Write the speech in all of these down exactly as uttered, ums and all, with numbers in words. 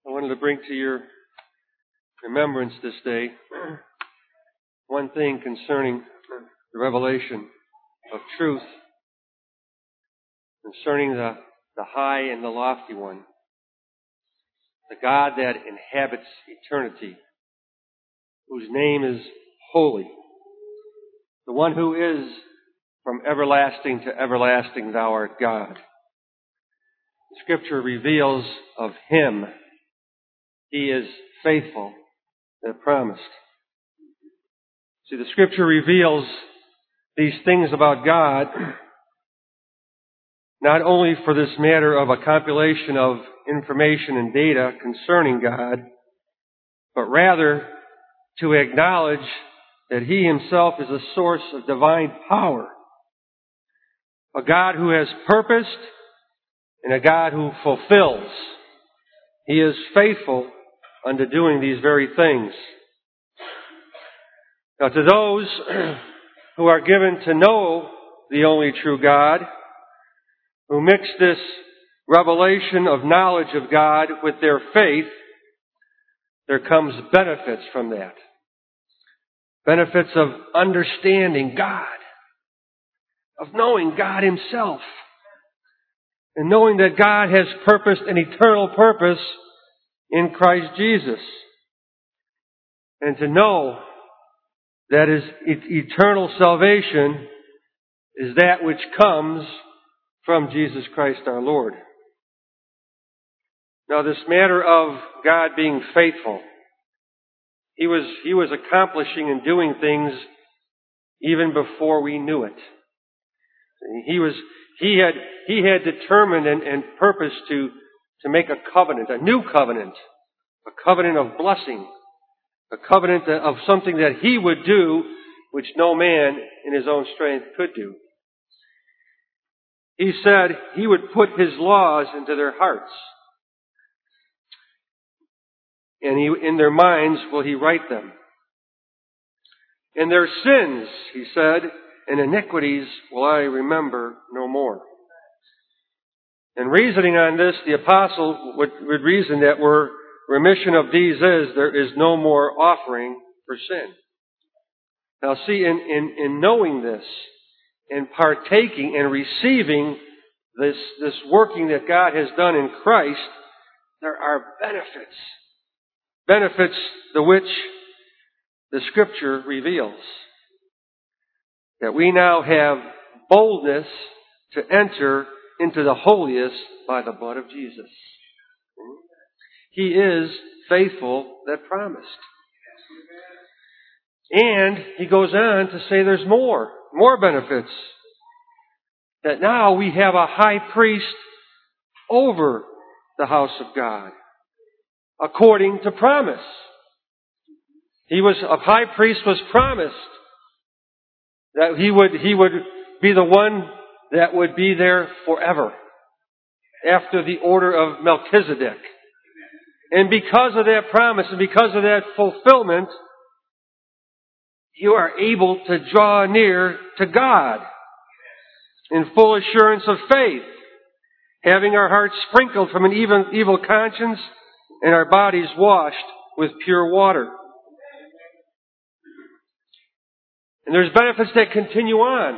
I wanted to bring to your remembrance this day one thing concerning the revelation of truth, concerning the, the high and the lofty one, the God that inhabits eternity, whose name is holy, the one who is from everlasting to everlasting, thou art God. Scripture reveals of Him, He is faithful that promised. See, the Scripture reveals these things about God not only for this matter of a compilation of information and data concerning God, but rather to acknowledge that He Himself is a source of divine power, a God who has purposed and a God who fulfills. He is faithful unto doing these very things. Now, to those who are given to know the only true God, who mix this revelation of knowledge of God with their faith, there comes benefits from that. Benefits of understanding God, of knowing God Himself, and knowing that God has purposed an eternal purpose in Christ Jesus. And to know that His eternal salvation is that which comes from Jesus Christ our Lord. Now, this matter of God being faithful, He was, He was accomplishing and doing things even before we knew it. He was, He had, He had determined and, and purposed to, to make a covenant, a new covenant, a covenant of blessing, a covenant of something that He would do which no man in his own strength could do. He said He would put His laws into their hearts. And he, in their minds will He write them. And their sins, He said, and iniquities will I remember no more. And reasoning on this, the apostle would, would reason that where remission of these is, there is no more offering for sin. Now see, in, in, in knowing this, and partaking and receiving this, this working that God has done in Christ, there are benefits. Benefits the which the Scripture reveals. That we now have boldness to enter into the holiest by the blood of Jesus. He is faithful that promised. And he goes on to say there's more, more benefits. That now we have a high priest over the house of God, according to promise. He was, a high priest was promised that he would, he would be the one that would be there forever, after the order of Melchizedek. And because of that promise and because of that fulfillment, you are able to draw near to God in full assurance of faith, having our hearts sprinkled from an evil, evil conscience and our bodies washed with pure water. And there's benefits that continue on.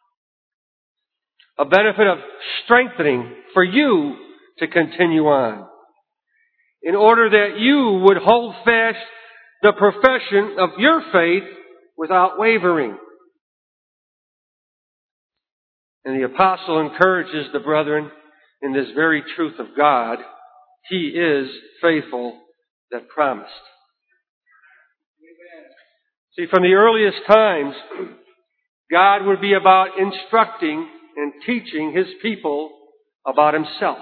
A benefit of strengthening for you to continue on, in order that you would hold fast the profession of your faith without wavering. And the apostle encourages the brethren in this very truth of God. He is faithful that promised. See, from the earliest times, God would be about instructing and teaching His people about Himself.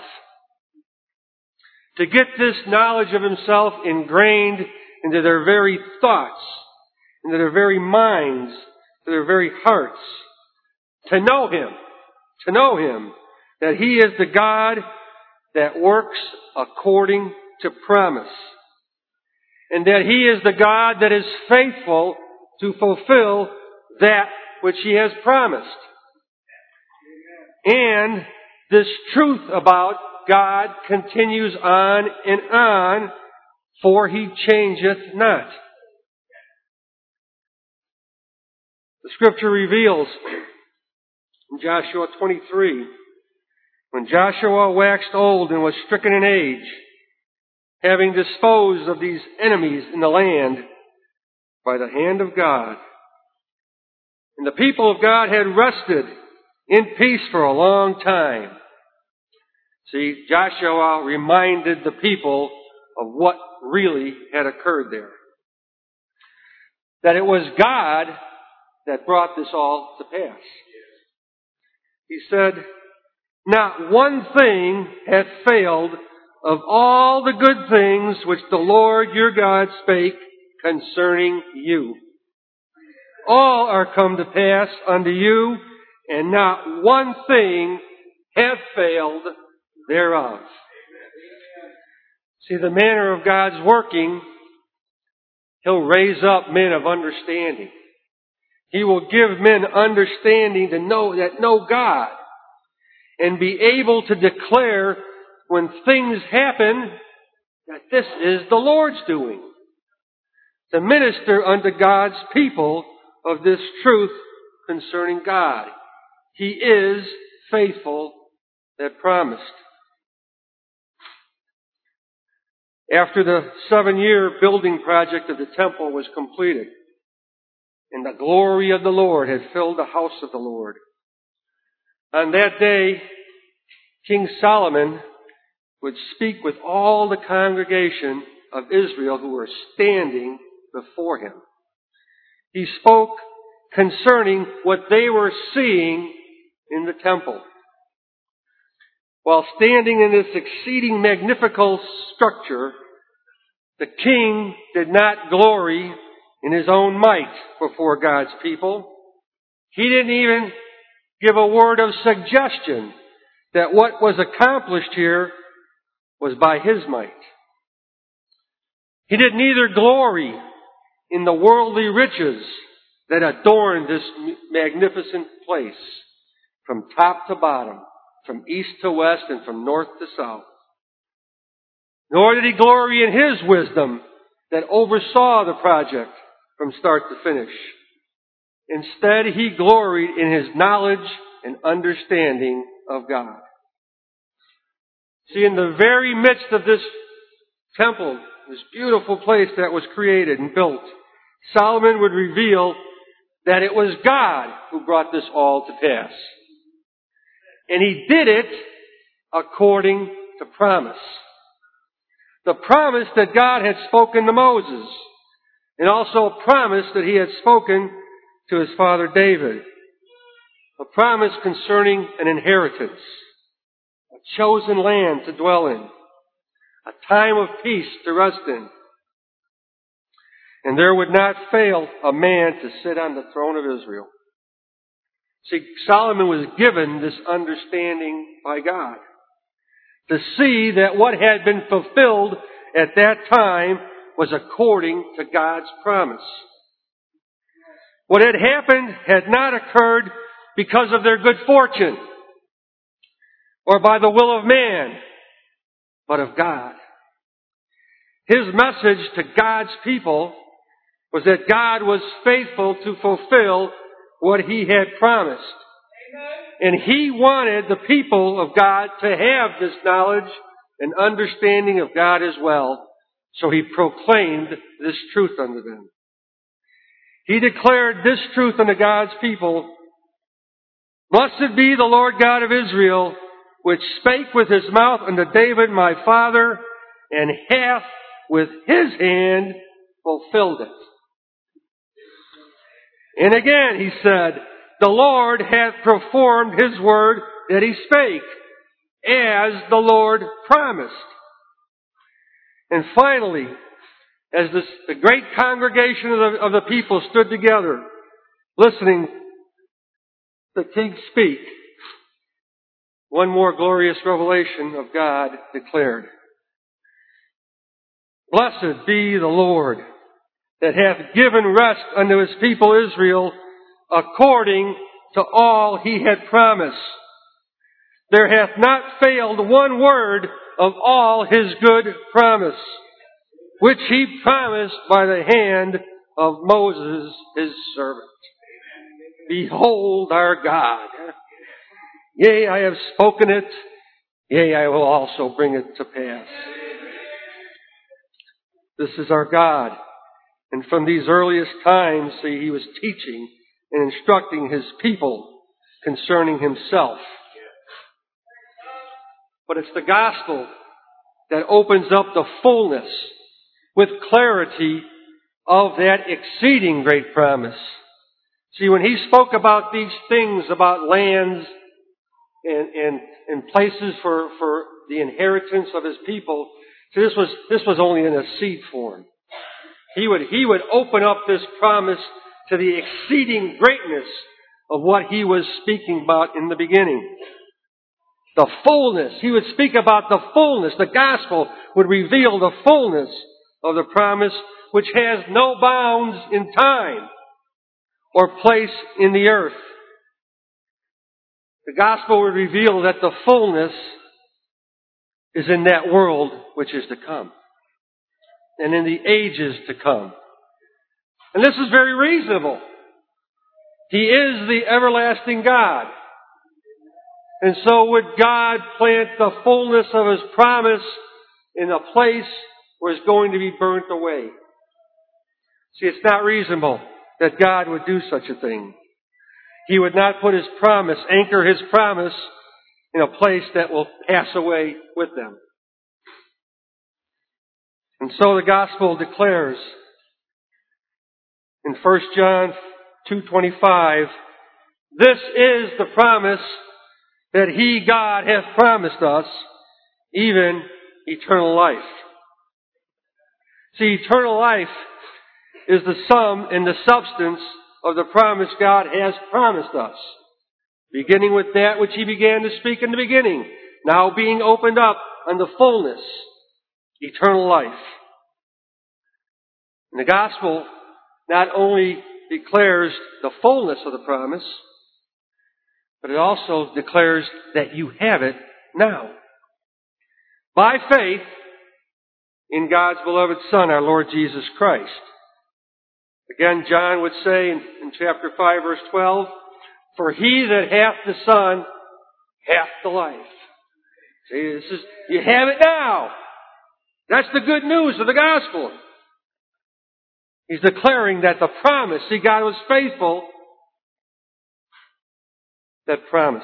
To get this knowledge of Himself ingrained into their very thoughts, into their very minds, to their very hearts. To know Him, to know Him, that He is the God that works according to promise. And that He is the God that is faithful to fulfill that which He has promised. And this truth about God continues on and on, for He changeth not. The Scripture reveals in Joshua twenty-three, when Joshua waxed old and was stricken in age, having disposed of these enemies in the land by the hand of God, and the people of God had rested in peace for a long time. See, Joshua reminded the people of what really had occurred there. That it was God that brought this all to pass. He said, not one thing hath failed of all the good things which the Lord your God spake concerning you. All are come to pass unto you, and not one thing hath failed thereof. See, the manner of God's working, He'll raise up men of understanding. He will give men understanding to know that know God and be able to declare when things happen that this is the Lord's doing. To minister unto God's people of this truth concerning God. He is faithful that promised. After the seven-year building project of the temple was completed, and the glory of the Lord had filled the house of the Lord, on that day, King Solomon would speak with all the congregation of Israel who were standing before him. He spoke concerning what they were seeing in the temple. While standing in this exceeding magnificent structure, the king did not glory in his own might before God's people. He didn't even give a word of suggestion that what was accomplished here was by his might. He did neither glory in the worldly riches that adorned this magnificent place from top to bottom, from east to west, and from north to south. Nor did he glory in his wisdom that oversaw the project from start to finish. Instead, he gloried in his knowledge and understanding of God. See, in the very midst of this temple, this beautiful place that was created and built, Solomon would reveal that it was God who brought this all to pass. And he did it according to promise. The promise that God had spoken to Moses, and also a promise that he had spoken to his father David. A promise concerning an inheritance, a chosen land to dwell in, a time of peace to rest in. And there would not fail a man to sit on the throne of Israel. See, Solomon was given this understanding by God, to see that what had been fulfilled at that time was according to God's promise. What had happened had not occurred because of their good fortune or by the will of man, but of God. His message to God's people was that God was faithful to fulfill what He had promised. And He wanted the people of God to have this knowledge and understanding of God as well. So He proclaimed this truth unto them. He declared this truth unto God's people. Blessed be the Lord God of Israel, which spake with His mouth unto David my father, and hath with His hand fulfilled it. And again He said, the Lord hath performed His word that He spake, as the Lord promised. And finally, as this, the great congregation of the, of the people stood together, listening to the king speak, one more glorious revelation of God declared. Blessed be the Lord, that hath given rest unto His people Israel, according to all He had promised. there hath not failed one word of all his good promise, which he promised by the hand of Moses his servant. Behold our God. Yea, I have spoken it. Yea, I will also bring it to pass. This is our God. And from these earliest times, see, he was teaching and instructing his people concerning himself. But it's the gospel that opens up the fullness with clarity of that exceeding great promise. See, when he spoke about these things, about lands and, and, and places for, for the inheritance of his people, see, this was, this was only in a seed form. He would, he would open up this promise to the exceeding greatness of what he was speaking about in the beginning. The fullness. He would speak about the fullness. The gospel would reveal the fullness of the promise, which has no bounds in time or place in the earth. The gospel would reveal that the fullness is in that world which is to come, and in the ages to come. And this is very reasonable. He is the everlasting God. And so would God plant the fullness of his promise in a place where it's going to be burnt away? See, it's not reasonable that God would do such a thing. He would not put his promise, anchor his promise in a place that will pass away with them. And so the gospel declares in First John two twenty-five, this is the promise that he, God, hath promised us, even eternal life. See, eternal life is the sum and the substance of the promise God has promised us. Beginning with that which he began to speak in the beginning, now being opened up on the fullness, eternal life. And the gospel not only declares the fullness of the promise, but it also declares that you have it now. By faith in God's beloved Son, our Lord Jesus Christ. Again, John would say in, in chapter five, verse twelve, for he that hath the Son hath the life. See, this is, you have it now. That's the good news of the gospel. He's declaring that the promise, see, God was faithful that promised.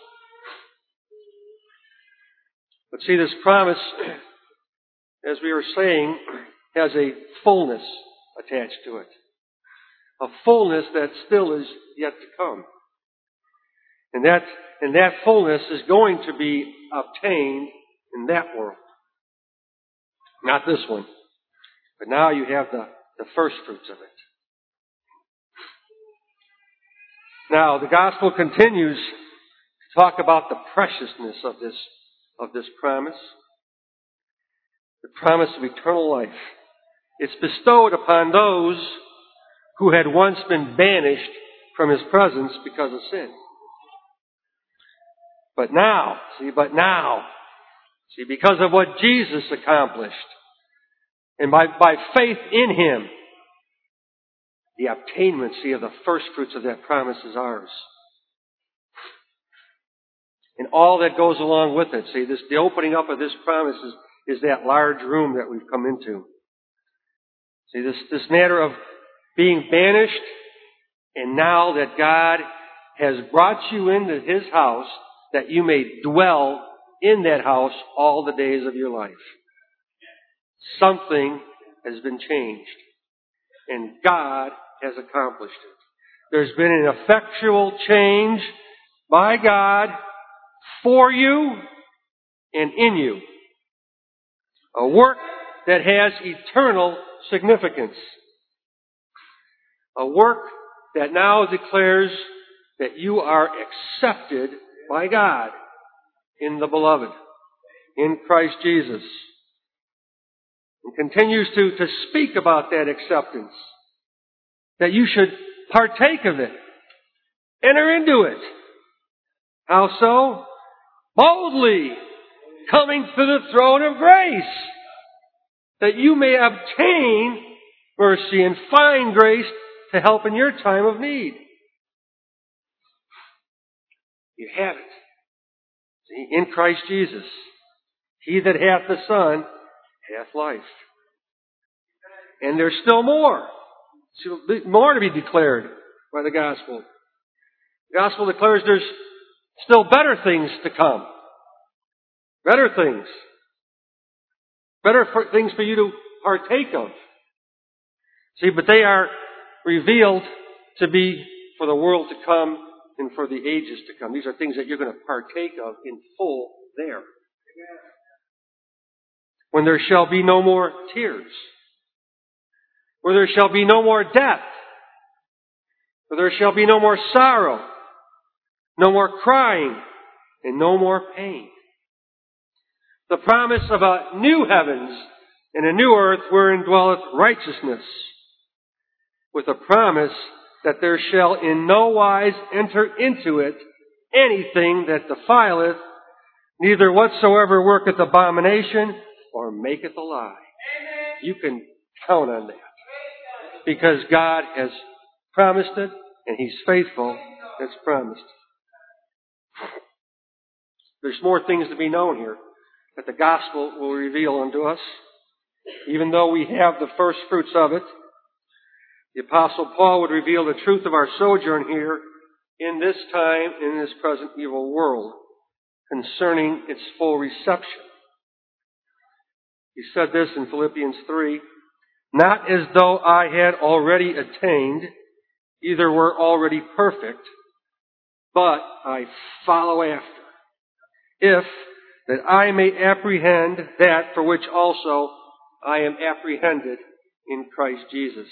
But see, this promise, as we were saying, has a fullness attached to it. A fullness that still is yet to come. And that, and that fullness is going to be obtained in that world. Not this one. But now you have the, the first fruits of it. Now, the gospel continues to talk about the preciousness of this, of this promise. The promise of eternal life. It's bestowed upon those who had once been banished from his presence because of sin. But now, see, but now, see, because of what Jesus accomplished, and by, by faith in him, the obtainment, see, of the first fruits of that promise is ours. And all that goes along with it, see, this, the opening up of this promise is, is that large room that we've come into. See, this, this matter of being banished, and now that God has brought you into his house, that you may dwell in that house all the days of your life. Something has been changed. And God has accomplished it. There's been an effectual change by God for you and in you. A work that has eternal significance. A work that now declares that you are accepted by God in the beloved, in Christ Jesus. And continues to, to speak about that acceptance. That you should partake of it. Enter into it. How so? boldly coming to the throne of grace, that you may obtain mercy and find grace to help in your time of need. You have it. See, in Christ Jesus, he that hath the Son hath life. And there's still more. More to be declared by the gospel. The gospel declares there's still better things to come. Better things. Better for, things for you to partake of. See, but they are revealed to be for the world to come and for the ages to come. These are things that you're going to partake of in full there. When there shall be no more tears. Where there shall be no more death. Where there shall be no more sorrow. No more crying. And no more pain. The promise of a new heavens and a new earth wherein dwelleth righteousness. With a promise that there shall in no wise enter into it anything that defileth, neither whatsoever worketh abomination or maketh a lie. You can count on that. Because God has promised it, and He's faithful as promised. There's more things to be known here that the gospel will reveal unto us. Even though we have the first fruits of it, the Apostle Paul would reveal the truth of our sojourn here in this time, in this present evil world, concerning its full reception. He said this in Philippians three, not as though I had already attained, either were already perfect, but I follow after, if that I may apprehend that for which also I am apprehended in Christ Jesus.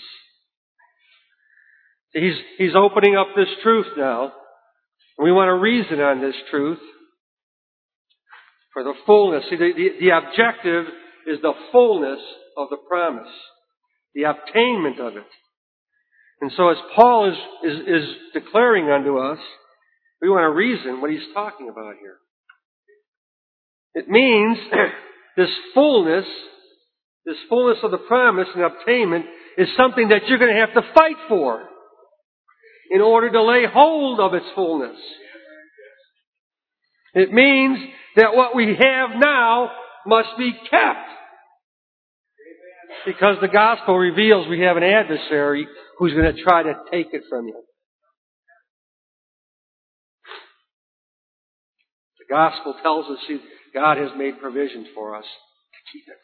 He's, he's opening up this truth now. We want to reason on this truth for the fullness. See, the, the, the objective is the fullness of the promise, the obtainment of it. And so as Paul is, is, is declaring unto us, we want to reason what he's talking about here. It means this fullness, this fullness of the promise and obtainment is something that you're going to have to fight for in order to lay hold of its fullness. It means that what we have now must be kept. Because the gospel reveals we have an adversary who's going to try to take it from you. The gospel tells us see, God has made provisions for us to keep it.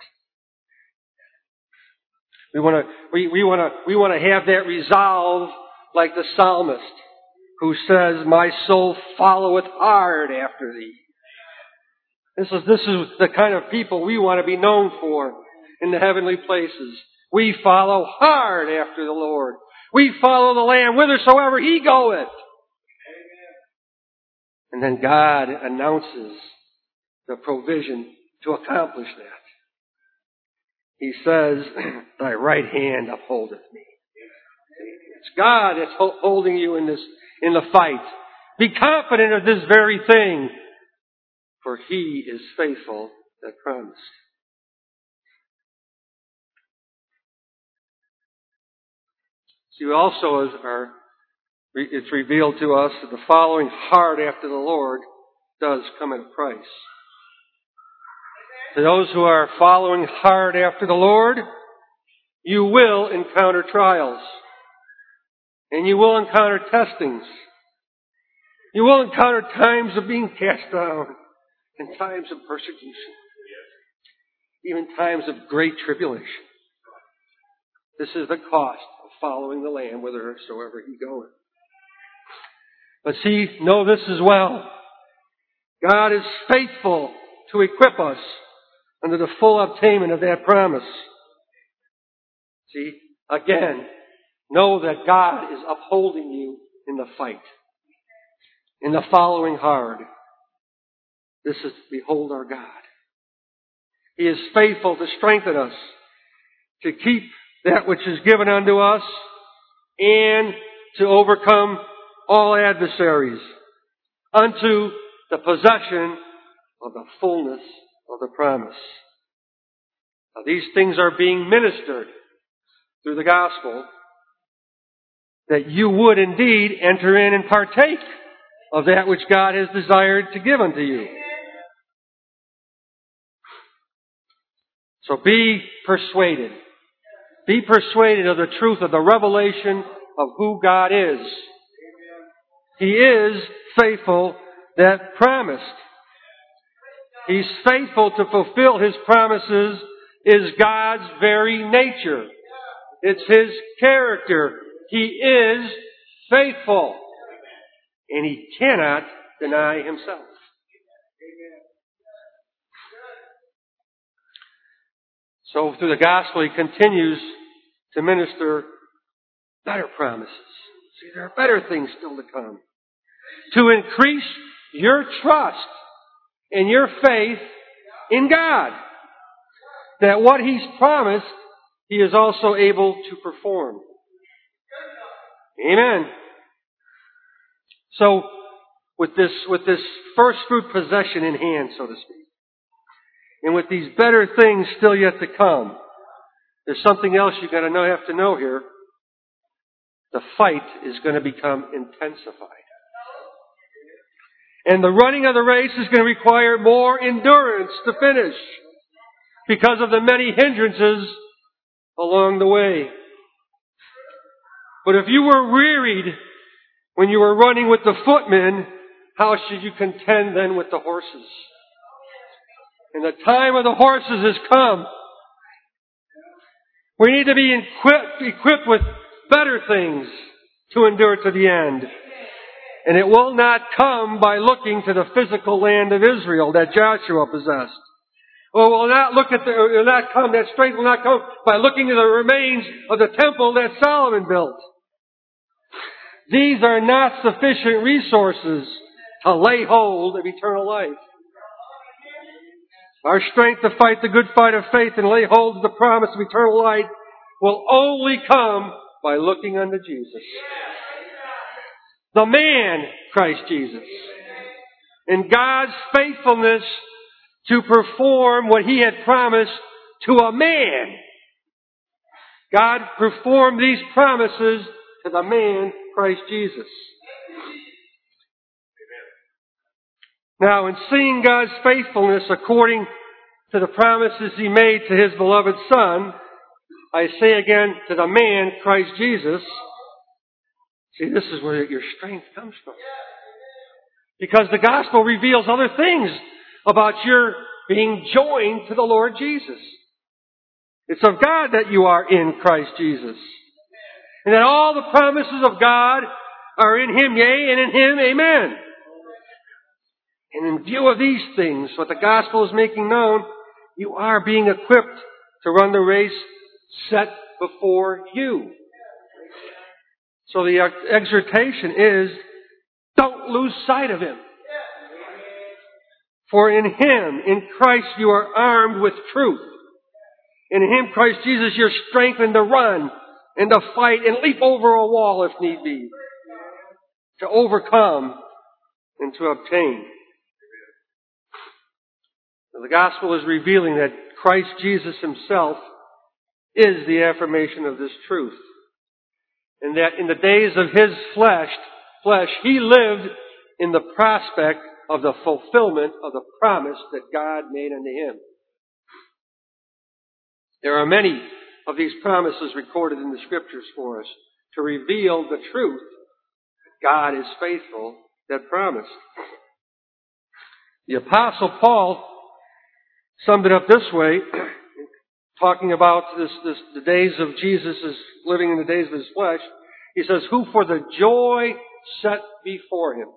We want to we, we want to we want to have that resolve like the psalmist who says, my soul followeth hard after thee. This is this is the kind of people we want to be known for in the heavenly places. We follow hard after the Lord. We follow the Lamb whithersoever He goeth. And then God announces the provision to accomplish that. He says, thy right hand upholdeth me. It's God that's holding you in this, in the fight. Be confident of this very thing, for He is faithful that promised. See, also is our, it's revealed to us that the following hard after the Lord does come at a price. To those who are following hard after the Lord, you will encounter trials. And you will encounter testings. You will encounter times of being cast down. And times of persecution. Even times of great tribulation. This is the cost of following the Lamb whithersoever He goeth. But see, know this as well. God is faithful to equip us under the full obtainment of that promise. See, again, know that God is upholding you in the fight. In the following hard. This is, behold our God. He is faithful to strengthen us, to keep that which is given unto us, and to overcome all adversaries, unto the possession of the fullness of the promise. Now, these things are being ministered through the gospel, that you would indeed enter in and partake of that which God has desired to give unto you. So be persuaded. Be persuaded of the truth of the revelation of who God is. He is faithful that promised. He's faithful to fulfill His promises, is God's very nature. It's His character. He is faithful. And He cannot deny Himself. So through the gospel, He continues to minister better promises. See, there are better things still to come. To increase your trust and your faith in God. That what He's promised, He is also able to perform. Amen. So, with this, with this first fruit possession in hand, so to speak, and with these better things still yet to come, there's something else you're going to know, have to know here. The fight is going to become intensified. And the running of the race is going to require more endurance to finish because of the many hindrances along the way. But if you were wearied when you were running with the footmen, how should you contend then with the horses? And the time of the horses has come. We need to be equipped, equipped with better things to endure to the end. And it will not come by looking to the physical land of Israel that Joshua possessed. Or will not look at the, it will not come, that strength will not come by looking to the remains of the temple that Solomon built. These are not sufficient resources to lay hold of eternal life. Our strength to fight the good fight of faith and lay hold of the promise of eternal life will only come by looking unto Jesus. The man, Christ Jesus. And God's faithfulness to perform what He had promised to a man. God performed these promises to the man, Christ Jesus. Now, in seeing God's faithfulness according to the promises He made to His beloved Son, I say again, to the man, Christ Jesus, see, this is where your strength comes from. Because the gospel reveals other things about your being joined to the Lord Jesus. It's of God that you are in Christ Jesus. And that all the promises of God are in Him, yea, and in Him, amen. And in view of these things, what the gospel is making known, you are being equipped to run the race set before you. So the exhortation is, don't lose sight of Him. For in Him, in Christ, you are armed with truth. In Him, Christ Jesus, you're strengthened to run and to fight and leap over a wall if need be. To overcome and to obtain. The gospel is revealing that Christ Jesus Himself is the affirmation of this truth. And that in the days of His flesh, flesh, He lived in the prospect of the fulfillment of the promise that God made unto Him. There are many of these promises recorded in the Scriptures for us to reveal the truth that God is faithful that promised. The Apostle Paul summed it up this way, talking about this, this, the days of Jesus as living in the days of His flesh. He says, who for the joy set before Him.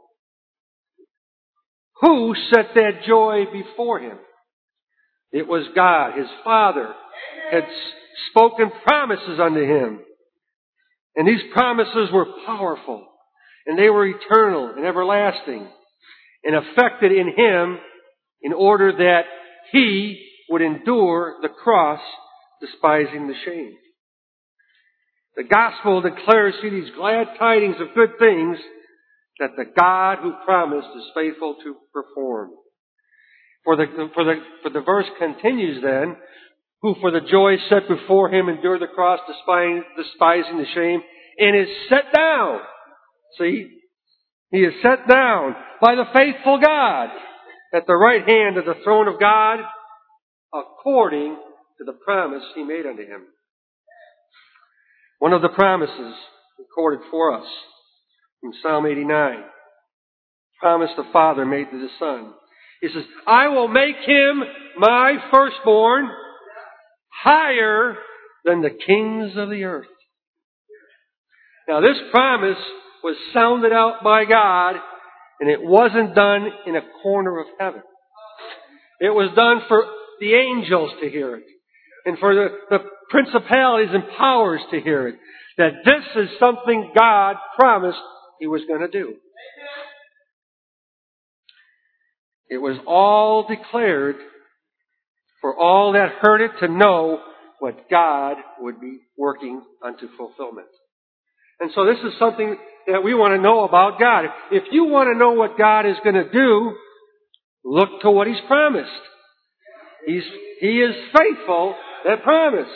Who set that joy before Him? It was God. His Father had spoken promises unto Him. And these promises were powerful. And they were eternal and everlasting. And effected in Him in order that He would endure the cross, despising the shame. The gospel declares, see, these glad tidings of good things that the God who promised is faithful to perform. For the, for the, for the verse continues then, who for the joy set before him endured the cross, despising, despising the shame, and is set down. See? He is set down by the faithful God at the right hand of the throne of God, according to the promise he made unto him. One of the promises recorded for us from Psalm eighty-nine. Promise the Father made to the Son. He says, I will make him my firstborn higher than the kings of the earth. Now this promise was sounded out by God, and it wasn't done in a corner of heaven. It was done for the angels to hear it, and for the, the principalities and powers to hear it, that this is something God promised He was going to do. It was all declared for all that heard it to know what God would be working unto fulfillment. And so this is something that we want to know about God. If you want to know what God is going to do, look to what He's promised. He's, He is faithful that promised.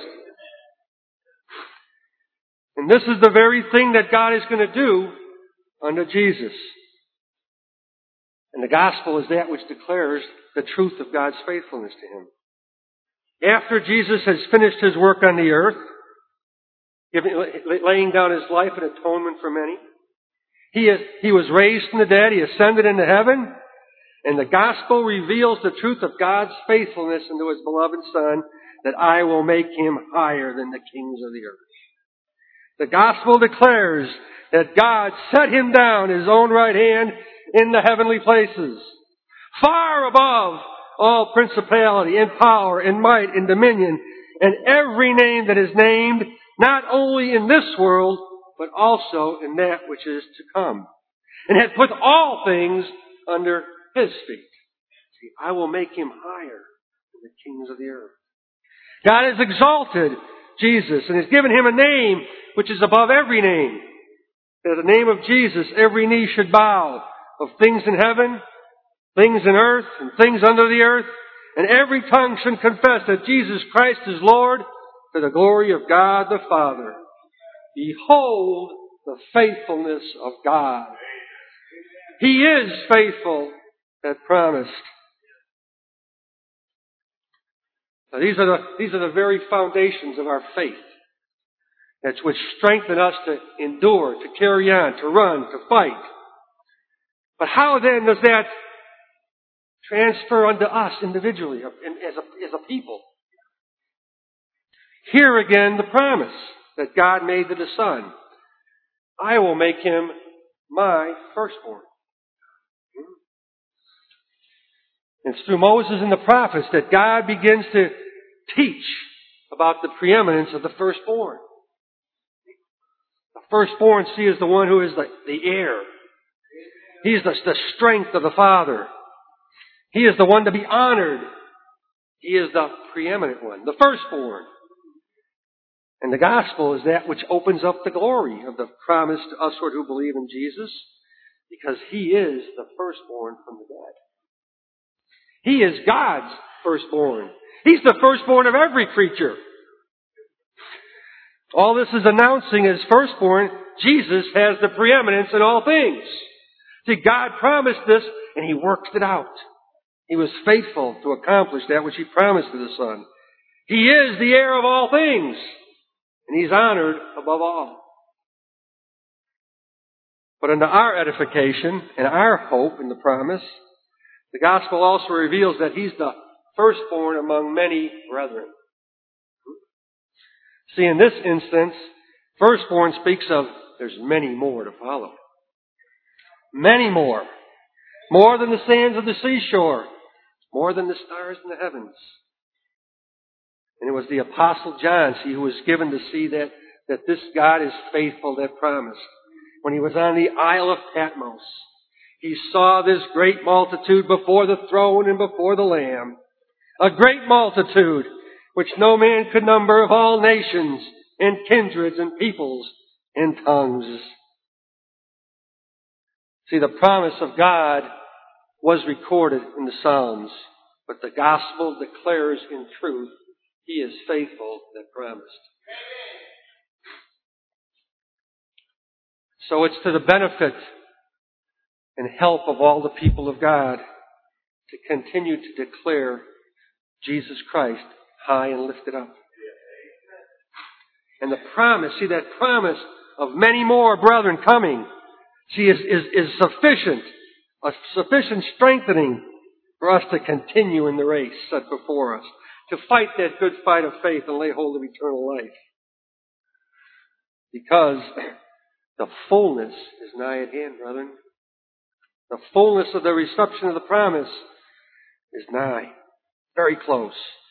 And this is the very thing that God is going to do unto Jesus. And the gospel is that which declares the truth of God's faithfulness to Him. After Jesus has finished His work on the earth, giving, laying down His life in atonement for many, He, is, he was raised from the dead, He ascended into heaven, and the gospel reveals the truth of God's faithfulness unto His beloved Son, that I will make Him higher than the kings of the earth. The gospel declares that God set Him down His own right hand in the heavenly places, far above all principality and power and might and dominion and every name that is named, not only in this world, but also in that which is to come. And had put all things under His feet. See, I will make Him higher than the kings of the earth. God has exalted Jesus and has given Him a name which is above every name. That at the name of Jesus every knee should bow, of things in heaven, things in earth, and things under the earth, and every tongue should confess that Jesus Christ is Lord, to the glory of God the Father. Behold the faithfulness of God. He is faithful that promised. Now these are the, these are the very foundations of our faith. That's which strengthen us to endure, to carry on, to run, to fight. But how then does that transfer unto us individually, as a, as a people? Here again the promise that God made to the Son. I will make Him my firstborn. It's through Moses and the prophets that God begins to teach about the preeminence of the firstborn. The firstborn, see, is the one who is the, the heir. He is the, the strength of the Father. He is the one to be honored. He is the preeminent one, the firstborn. And the gospel is that which opens up the glory of the promise to us who believe in Jesus, because He is the firstborn from the dead. He is God's firstborn. He's the firstborn of every creature. All this is announcing as firstborn, Jesus has the preeminence in all things. See, God promised this, and He worked it out. He was faithful to accomplish that which He promised to the Son. He is the heir of all things, and He's honored above all. But unto our edification and our hope in the promise, the gospel also reveals that He's the firstborn among many brethren. See, in this instance, firstborn speaks of there's many more to follow. Many more. More than the sands of the seashore. More than the stars in the heavens. And it was the Apostle John, see, who was given to see that, that this God is faithful that promised. When he was on the Isle of Patmos, he saw this great multitude before the throne and before the Lamb. A great multitude, which no man could number, of all nations and kindreds and peoples and tongues. See, the promise of God was recorded in the Psalms. but the gospel declares in truth, He is faithful that promised. So it's to the benefit and help of all the people of God to continue to declare Jesus Christ high and lifted up. And the promise, see that promise of many more brethren coming, see, is, is, is sufficient, a sufficient strengthening for us to continue in the race set before us, to fight that good fight of faith and lay hold of eternal life. Because the fullness is nigh at hand, brethren. The fullness of the reception of the promise is nigh, very close.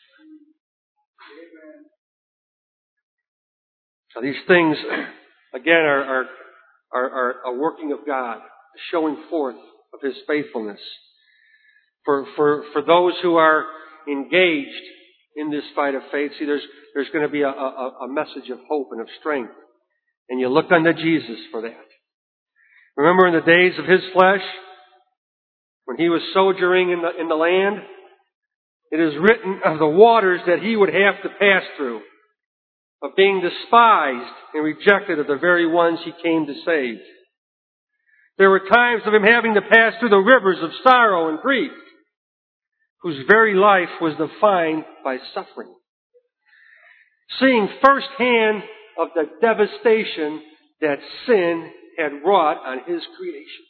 So these things, again, are, are, are, are a working of God, a showing forth of His faithfulness. For, for, for those who are engaged in this fight of faith, see, there's, there's going to be a, a, a message of hope and of strength. And you look unto Jesus for that. Remember in the days of His flesh, when He was sojourning in the, in the land, it is written of the waters that He would have to pass through, of being despised and rejected of the very ones He came to save. There were times of Him having to pass through the rivers of sorrow and grief, whose very life was defined by suffering. Seeing firsthand of the devastation that sin had wrought on His creation.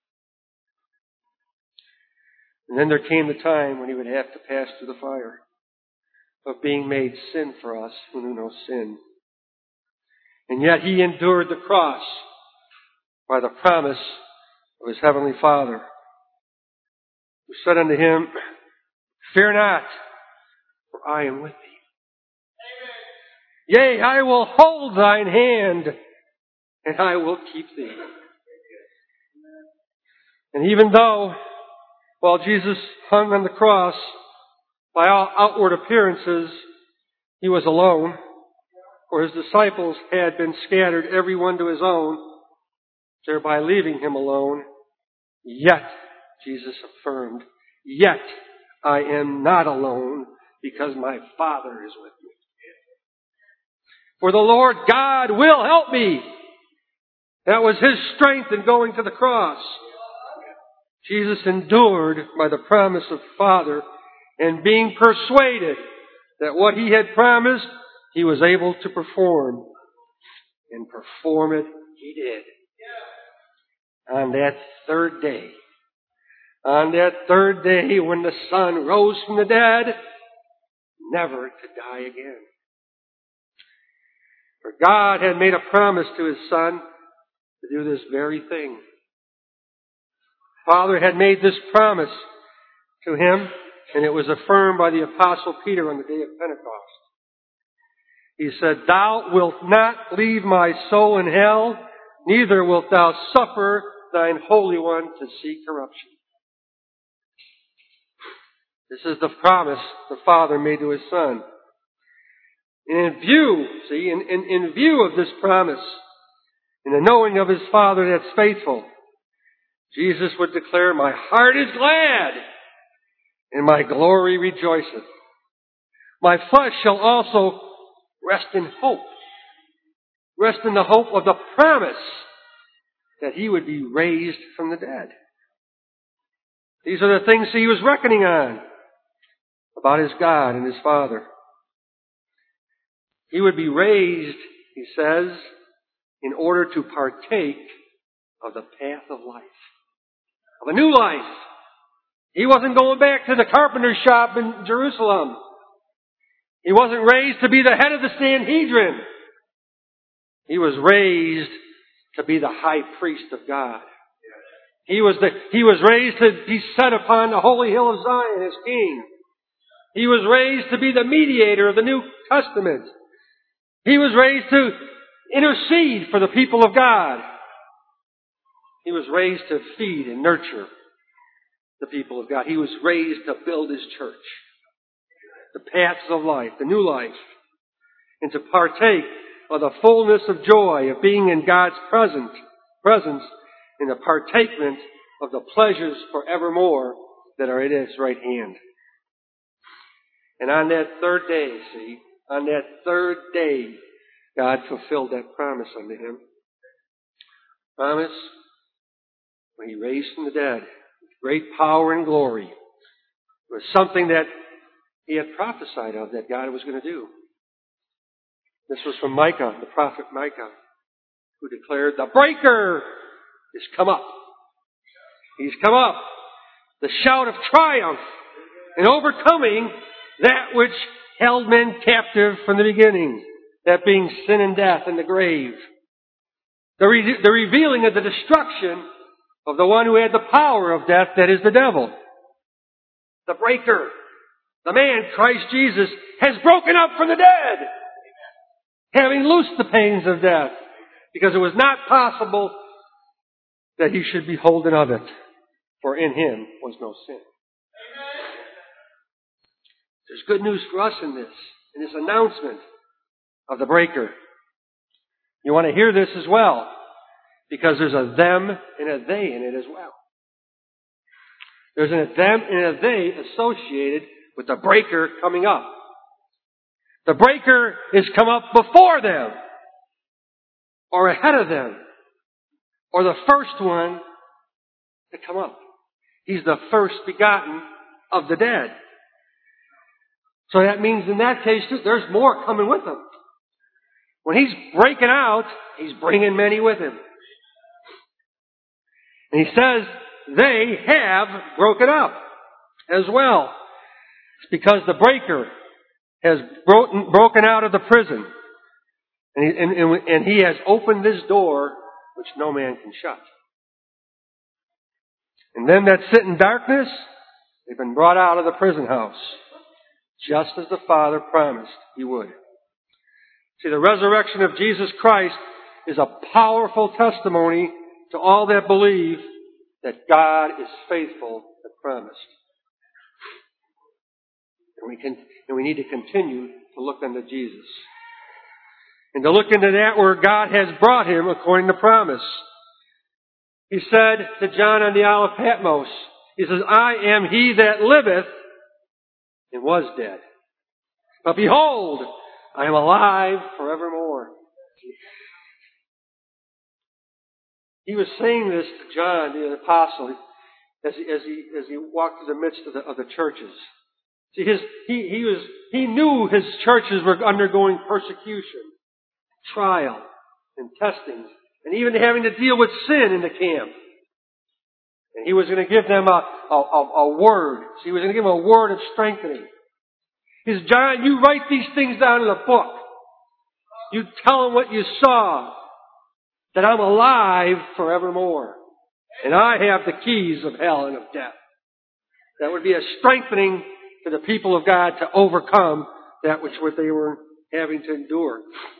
And then there came the time when He would have to pass through the fire of being made sin for us who knew no sin. And yet He endured the cross by the promise of His heavenly Father, who said unto Him, "Fear not, for I am with thee. Yea, I will hold thine hand, and I will keep thee." And even though, while Jesus hung on the cross, by all outward appearances, He was alone, for His disciples had been scattered every one to his own, thereby leaving Him alone, yet, Jesus affirmed, "Yet I am not alone, because my Father is with me. For the Lord God will help me." That was His strength in going to the cross. Jesus endured by the promise of the Father, and being persuaded that what He had promised, He was able to perform. And perform it He did. On that third day. On that third day when the Son rose from the dead, never to die again. For God had made a promise to His Son to do this very thing. Father had made this promise to Him, and it was affirmed by the Apostle Peter on the day of Pentecost. He said, "Thou wilt not leave my soul in hell, neither wilt thou suffer thine Holy One to see corruption." This is the promise the Father made to His Son. And in view, see, in, in, in view of this promise, in the knowing of His Father that's faithful, Jesus would declare, "My heart is glad, and my glory rejoiceth. My flesh shall also rest in hope." Rest in the hope of the promise that He would be raised from the dead. These are the things He was reckoning on about His God and His Father. He would be raised, He says, in order to partake of the path of life. Of a new life. He wasn't going back to the carpenter's shop in Jerusalem. He wasn't raised to be the head of the Sanhedrin. He was raised to be the high priest of God. He was the, he was raised to be set upon the holy hill of Zion as king. He was raised to be the mediator of the New Testament. He was raised to intercede for the people of God. He was raised to feed and nurture the people of God. He was raised to build His church. The paths of life, the new life. And to partake of the fullness of joy of being in God's presence, presence and the partakement of the pleasures forevermore that are at His right hand. And on that third day, see, on that third day, God fulfilled that promise unto him. Promise when he raised from the dead with great power and glory. It was something that he had prophesied of that God was going to do. This was from Micah, the prophet Micah, who declared, the breaker is come up. He's come up. The shout of triumph in overcoming that which held men captive from the beginning, that being sin and death and the grave. The, re- the revealing of the destruction of the one who had the power of death, that is the devil. The breaker, the man, Christ Jesus, has broken up from the dead, having loosed the pains of death, because it was not possible that he should be holden of it, for in him was no sin. There's good news for us in this, in this announcement of the breaker. You want to hear this as well, because there's a them and a they in it as well. There's a them and a they associated with the breaker coming up. The breaker is come up before them, or ahead of them, or the first one to come up. He's the first begotten of the dead. So that means in that case, there's more coming with him. When he's breaking out, he's bringing many with him. And he says they have broken up as well. It's because the breaker has broken, broken out of the prison. And he, and, and, and he has opened this door which no man can shut. And them that sit in darkness, they've been brought out of the prison house, just as the Father promised he would. See, the resurrection of Jesus Christ is a powerful testimony to all that believe that God is faithful as promised. And we can, and we need to continue to look unto Jesus. And to look into that where God has brought him according to promise. He said to John on the Isle of Patmos, he says, I am he that liveth and was dead. But behold, I am alive forevermore. He was saying this to John, the apostle, as he, as he, as he walked through the midst of the, of the churches. See, his, he, he was, he knew his churches were undergoing persecution, trial, and testings, and even having to deal with sin in the camp. And he was going to give them a, a, a, a word. So he was going to give them a word of strengthening. He says, John, you write these things down in a book. You tell them what you saw. That I'm alive forevermore. And I have the keys of hell and of death. That would be a strengthening to the people of God to overcome that which what they were having to endure.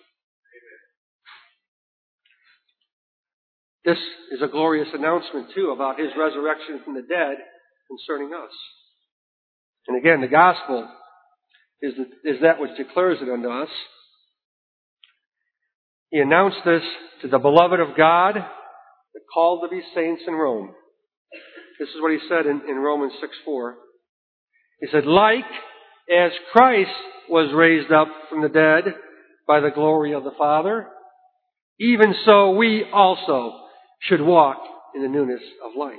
This is a glorious announcement, too, about his resurrection from the dead concerning us. And again, the gospel is, the, is that which declares it unto us. He announced this to the beloved of God, the called to be saints in Rome. This is what he said in, in Romans six four. He said, like as Christ was raised up from the dead by the glory of the Father, even so we also should walk in the newness of life.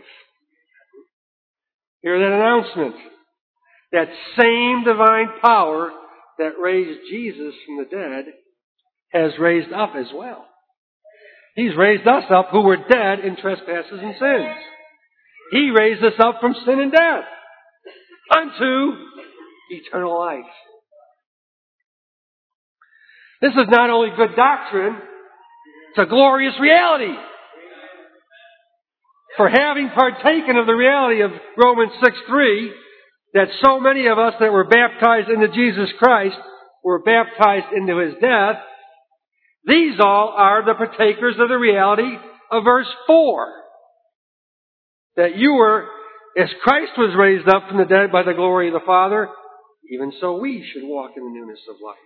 Hear that announcement. That same divine power that raised Jesus from the dead has raised up as well. He's raised us up who were dead in trespasses and sins. He raised us up from sin and death unto eternal life. This is not only good doctrine, it's a glorious reality. For having partaken of the reality of Romans six three, that so many of us that were baptized into Jesus Christ were baptized into his death, these all are the partakers of the reality of verse four. That you were, as Christ was raised up from the dead by the glory of the Father, even so we should walk in the newness of life.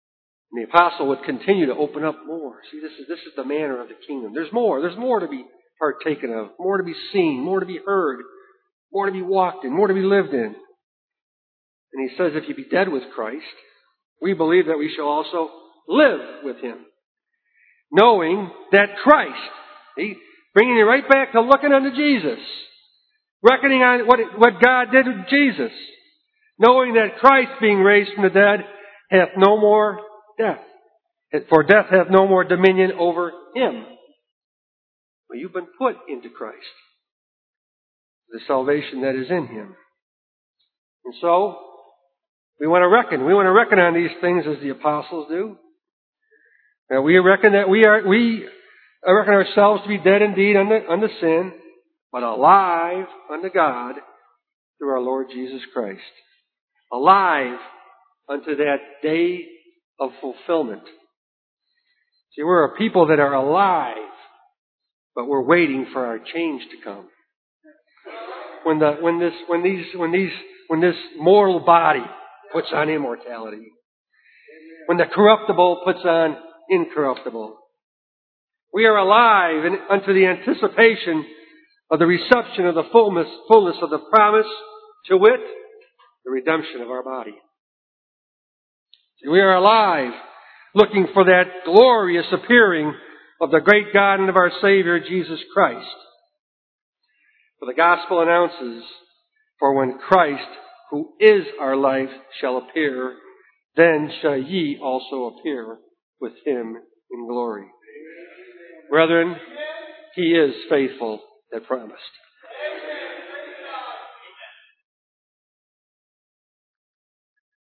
And the apostle would continue to open up more. See, this is, this is the manner of the kingdom. There's more. There's more to be partaken of, more to be seen, more to be heard, more to be walked in, more to be lived in. And he says, if you be dead with Christ, we believe that we shall also live with Him. Knowing that Christ, see, bringing you right back to looking unto Jesus, reckoning on what, what God did with Jesus, knowing that Christ being raised from the dead hath no more death, for death hath no more dominion over Him. Well, you've been put into Christ, the salvation that is in Him. And so, we want to reckon. We want to reckon on these things as the apostles do. Now, we reckon that we are, we reckon ourselves to be dead indeed unto, unto sin, but alive unto God through our Lord Jesus Christ. Alive unto that day of fulfillment. See, we're a people that are alive, but we're waiting for our change to come. When the when this when these when these when this mortal body puts on immortality, when the corruptible puts on incorruptible, we are alive in, unto the anticipation of the reception of the fullness fullness of the promise, to wit, the redemption of our body. See, we are alive, looking for that glorious appearing of the great God and of our Savior Jesus Christ. For the gospel announces, for when Christ, who is our life, shall appear, then shall ye also appear with Him in glory. Brethren, He is faithful that promised.